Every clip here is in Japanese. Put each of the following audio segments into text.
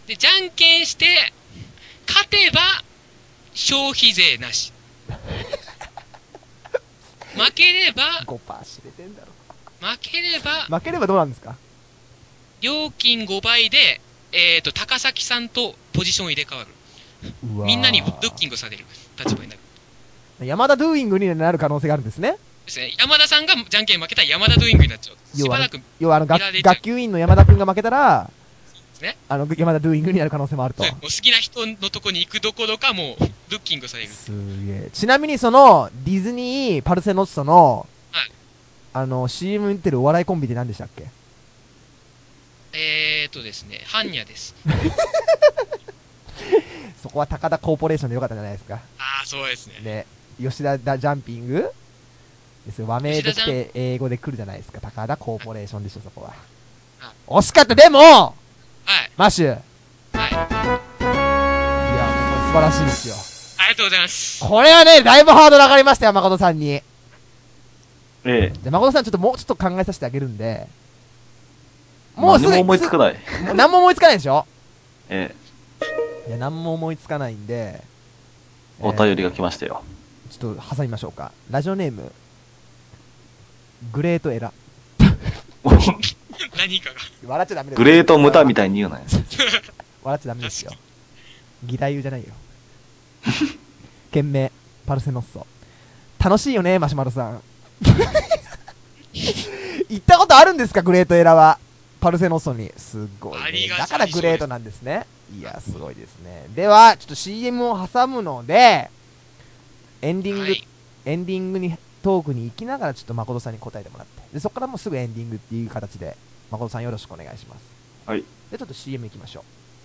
で、じゃんけんして、勝てば、消費税なし。負ければ、 5%知れてんだろ。 負ければどうなんですか？ 料金5倍で、高崎さんとポジション入れ替わる。 うわー、 みんなにブッキングされる立場になる。 山田ドゥーイングになる可能性があるんですね。 ですね。山田さんがじゃんけん負けたら山田ドゥーイングになっちゃう。しばらく要は見られちゃう学級委員の山田君が負けたら、 ですね。 山田ドゥーイングになる可能性もあると。 もう好きな人のとこに行くどころか、もうブッキングされる。 すげえ。ちなみにそのディズニーパルセノッソの、 はい、 CM 見てるお笑いコンビって何でしたっけ？ ですね、ハンニャです。 そこは高田コーポレーションでよかったんじゃないですか。 ああ、そうですね。 ね、吉田ジャンピングですよ。和名として英語で来るじゃないですか。高田コーポレーションでしょ、そこは。惜しかった。でも、 はい、 マッシュ。 はい。 いや、素晴らしいですよ。 ありがとうございます。 これはね、だいぶハードル上がりましたよ、誠さんに。 ええ。 で、誠さん、もうちょっと考えさせてあげるんで。もうすぐ。 何も思いつかない。 何も思いつかないでしょ？ ええ。いや、何も思いつかないんで。 お便りが来ましたよ。 ちょっと挟みましょうか。ラジオネーム、グレートエラ。 何かが。 笑っちゃダメです。 グレートムタみたいに言うなよ。 笑っちゃダメですよ。義太夫じゃないよ。件名、パルセノッソ。楽しいよね、マシュマロさん。行ったことあるんですか、グレートエラは。パルセノッソに。すごい、ね。だからグレートなんですね。いや、すごいですね。では、ちょっと CM を挟むので、エンディングに、トークに行きながら、ちょっと誠さんに答えてもらって。で、そこからもうすぐエンディングっていう形で、誠さんよろしくお願いします。 はい。 で、ちょっと CM 行きましょう。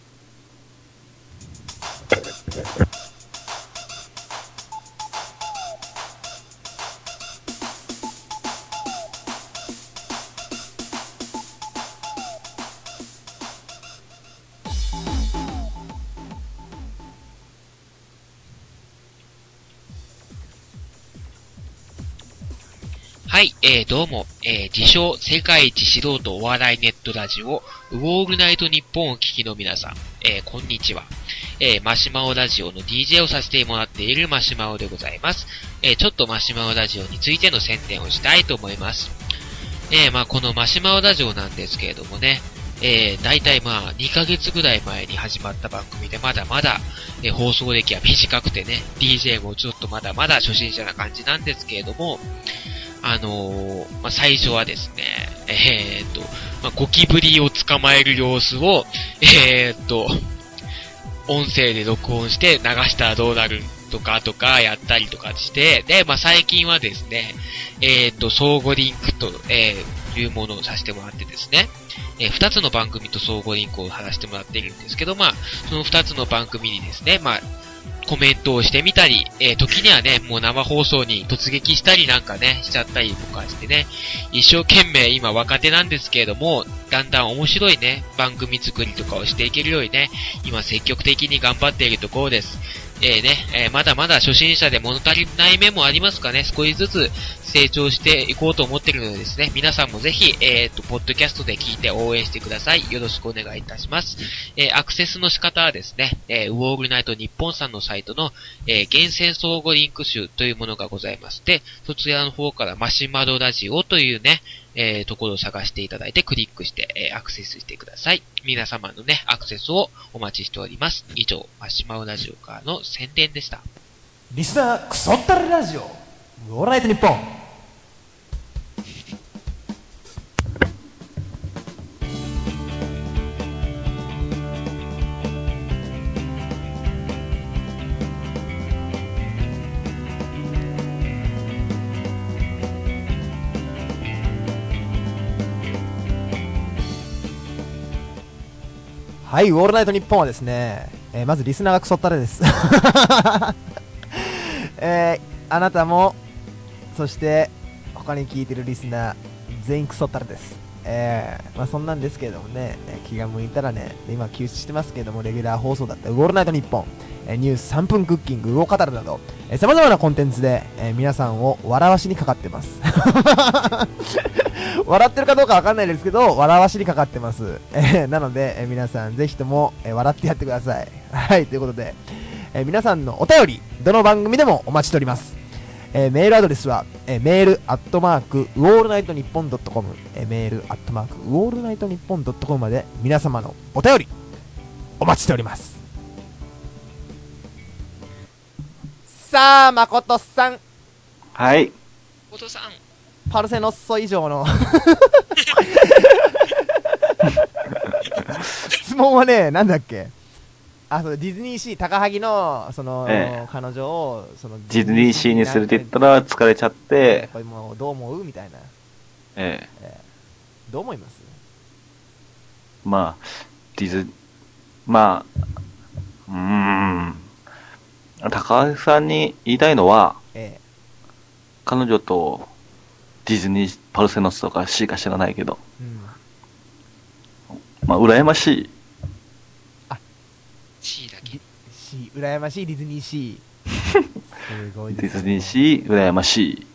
はい、どうも、自称世界一素人お笑いネットラジオ、ウォールナイトニッポンをお聞きの皆さん、こんにちは。マシュマオラジオの DJ をさせてもらっているマシュマオでございます。ちょっとマシュマオラジオについての宣伝をしたいと思います。このマシュマオラジオなんですけれどもね、だいたい2ヶ月ぐらい前に始まった番組でまだまだ、放送歴は短くてね、DJ もちょっとまだまだ初心者な感じなんですけれども、最初はですね、ゴキブリを捕まえる様子を、音声で録音して流したらどうなるとかやったりとかして、で、最近はですね、相互リンクと、いうものをさせてもらってですね、2つの番組と相互リンクを貼らせてもらっているんですけど、その2つの番組にですね、コメントをしてみたり、時にはね、もう生放送に突撃したりなんかね、しちゃったりとかしてね、一生懸命今若手なんですけれども、だんだん面白いね、番組作りとかをしていけるようにね、今積極的に頑張っているところです。まだまだ初心者で物足りない面もありますがね、少しずつ成長していこうと思っているのでですね、皆さんもぜひ、ポッドキャストで聞いて応援してください。よろしくお願いいたします。アクセスの仕方はですね、ウォールナイトニッポンさんのサイトの、厳選相互リンク集というものがございまして、そちらの方からマシュマロラジオというね、ところを探していただいてクリックして、アクセスしてください。皆様のね、アクセスをお待ちしております。以上、マシュマロラジオからの宣伝でした。 リスナークソったれラジオ、ウォールナイトニッポン。はい、ウォールナイトニッポンはですね、まずリスナーがクソったれです。あなたも、そして他に聞いてるリスナー全員クソったれです。そんなんですけれどもね、気が向いたらね、今休止してますけれども、レギュラー放送だったウォールナイトニッポン、 ニュース3分クッキング、魚語るなど、様々なコンテンツで、皆さんを笑わしにかかってます。笑ってるかどうかわかんないですけど、笑わしにかかってます。なので、皆さんぜひとも、笑ってやってください。はい、ということで、皆さんのお便り、どの番組でもお待ちしております。メールアドレスは、メールアットマークウォールナイトニッポンドットコム、メールアットマークウォールナイトニッポンドットコムまで皆様のお便りお待ちしております。さあ、誠さん、 はい。 お父さん。 パルセノッソ以上の質問はね、なんだっけ、そうディズニーシー、高萩の、彼女を、 ディズニーシーに連れて行ったら疲れちゃって、 これもうどう思うみたいな。どう思います？ まあ、高橋さんに言いたいのは、彼女とディズニーパルセノスとかシーか知らないけど、まあ、羨ましい。 C だけ。 C、羨ましいディズニーシー。すごいですね。 ディズニーシー、羨ましい。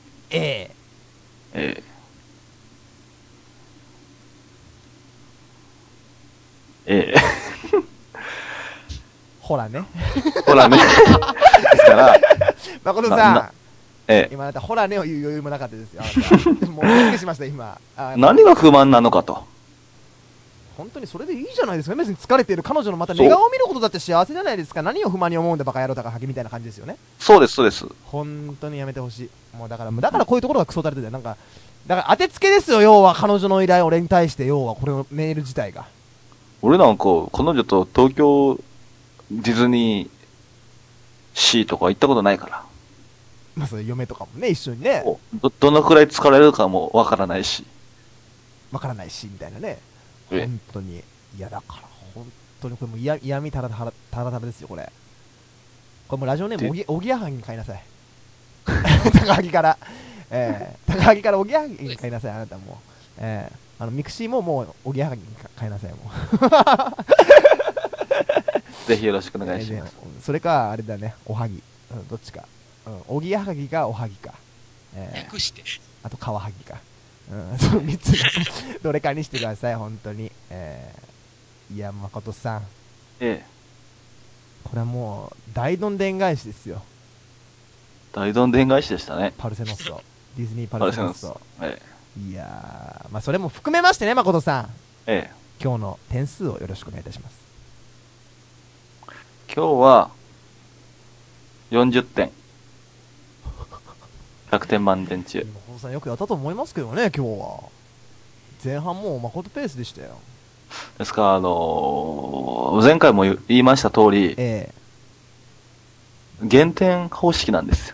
ほらね。 ほらね。ですから、 誠さん、今だったらほらねを言う余裕もなかったですよ。もうびっくりしました、今。 何が不満なのかと。 本当にそれでいいじゃないですか。別に疲れている彼女のまた寝顔を見ることだって幸せじゃないですか。何を不満に思うんだバカ野郎高萩みたいな感じですよね。 そうです、そうです。 本当にやめてほしい。もうだからこういうところがクソたれてて、だから当てつけですよ、要は彼女の依頼、俺に対して、要はこれのメール自体が。 俺なんか、彼女と東京ディズニーシーとか行ったことないから。 まあ、それ嫁とかもね、一緒にね。 どのくらい疲れるかもわからないし。 みたいなね。本当に。いや、だから、本当にこれもう嫌味たらたらですよ、これ。これもうラジオネーム、おぎやはぎに買いなさい。高萩から。高萩からおぎやはぎに買いなさい、あなたも。ミクシーももうおぎやはぎに買いなさい、もう。ぜひよろしくお願いします。 それか、あれだね、おはぎ。どっちか。おぎやはぎか、おはぎか。 略して。 あと、かわはぎか。その3つどれかにしてください、本当に。いや、誠さん。これはもう、大どんでん返しですよ。 大どんでん返しでしたね。 パルセノッソ。ディズニーパルセノッソ。いやー、まあ、それも含めましてね、誠さん。今日の点数をよろしくお願いいたします。 今日は、40点。100点満点中。 誠さんよくやったと思いますけどね、今日は。前半もう誠ペースでしたよ。 ですから、前回も言いました通り、減点方式なんですよ。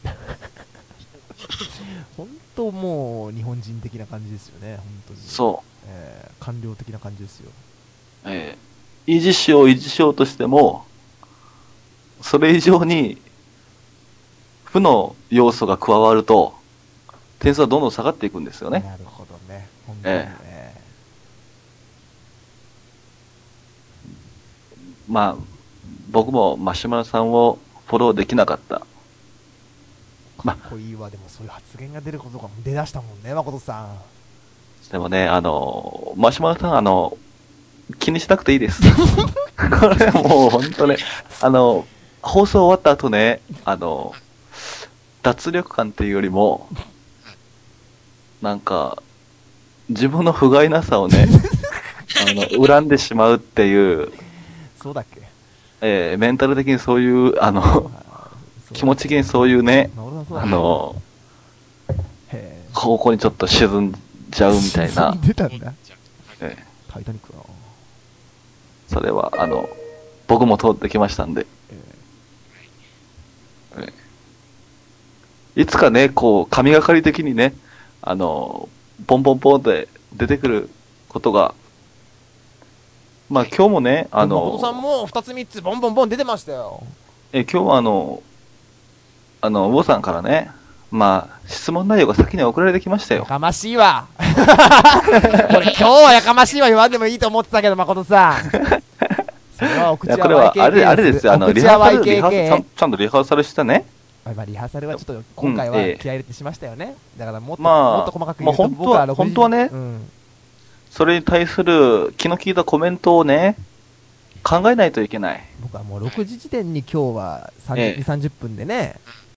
本当もう日本人的な感じですよね、本当に。 そう。 官僚的な感じですよ。 維持しようとしても、それ以上に負の要素が加わると、点数はどんどん下がっていくんですよね。 なるほどね。本当にまあ、僕もマシュマロさんをフォローできなかった。 かっこいいわ、でもそういう発言が出ることが出だしたもんね、誠さん。 でもね、マシュマロさん、気にしなくていいです。これもう本当ね、放送終わった後ね、脱力感っていうよりも、なんか、自分の不甲斐なさをね、恨んでしまうっていう、 そうだっけ？ メンタル的にそういう、気持ち的にそういうね、方向にちょっと沈んじゃうみたいな。 沈んでたんだ。タイタニックだな。 それは、僕も通ってきましたんで。いつかね、こう、神がかり的にね、ポンポンポンって出てくることが、まあ今日もね、 誠さんも2つ3つボンボンボン出てましたよ。 今日は魚さんからね、まあ、質問内容が先に送られてきましたよ。 やかましいわ。これ今日はやかましいわ言わんでもいいと思ってたけど、誠さん。それはお口いや、これは、あれですよ、 お口はリハーサル、 YKK。 ちゃんとリハーサルしてね。 まあリハーサルはちょっと今回は気合い入れてしましたよね。だからもっと、 まあもっと細かく言うと、 まあ僕は本当はねうん。 それに対する気の利いたコメントをね、考えないといけない。 僕はもう6時時点に今日は30、 ええ 30分でね、